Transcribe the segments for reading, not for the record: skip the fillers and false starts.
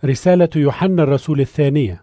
رسالة يوحنا الرسول الثانية.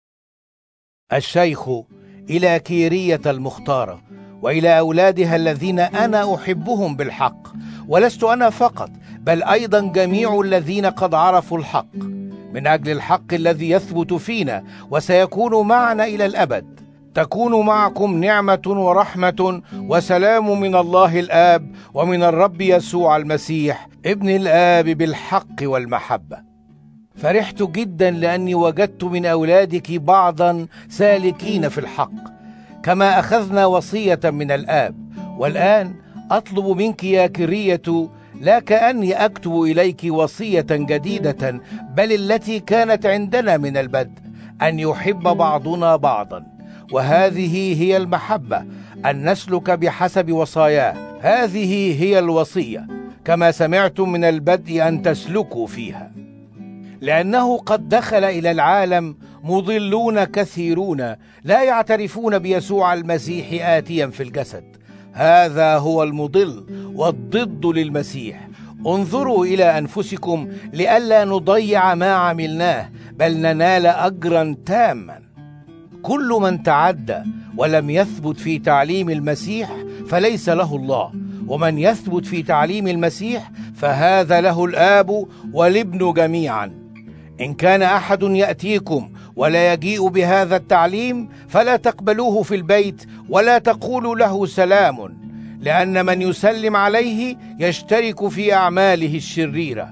الشيخ إلى كيرية المختارة وإلى أولادها الذين أنا أحبهم بالحق، ولست أنا فقط بل أيضا جميع الذين قد عرفوا الحق، من أجل الحق الذي يثبت فينا وسيكون معنا إلى الأبد. تكون معكم نعمة ورحمة وسلام من الله الآب ومن الرب يسوع المسيح ابن الآب بالحق والمحبة. فرحت جدا لأني وجدت من أولادك بعضا سالكين في الحق، كما أخذنا وصية من الآب. والآن أطلب منك يا كرية، لا كأني أكتب إليك وصية جديدة، بل التي كانت عندنا من البدء، أن يحب بعضنا بعضا. وهذه هي المحبة، أن نسلك بحسب وصاياه. هذه هي الوصية، كما سمعتم من البدء أن تسلكوا فيها. لأنه قد دخل إلى العالم مضلون كثيرون لا يعترفون بيسوع المسيح آتيا في الجسد. هذا هو المضل والضد للمسيح. انظروا إلى أنفسكم لئلا نضيع ما عملناه، بل ننال أجرا تاما. كل من تعدى ولم يثبت في تعليم المسيح فليس له الله، ومن يثبت في تعليم المسيح فهذا له الآب والابن جميعا. إن كان أحد يأتيكم ولا يجيء بهذا التعليم فلا تقبلوه في البيت ولا تقولوا له سلام، لأن من يسلم عليه يشترك في أعماله الشريرة.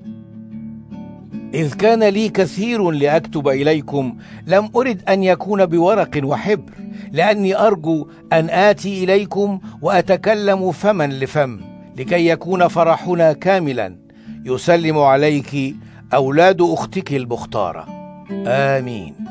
إذ كان لي كثير لأكتب إليكم، لم أرد أن يكون بورق وحبر، لأني أرجو أن آتي إليكم وأتكلم فما لفم، لكي يكون فرحنا كاملا. يسلم عليك أولاد أختك المختارة. آمين.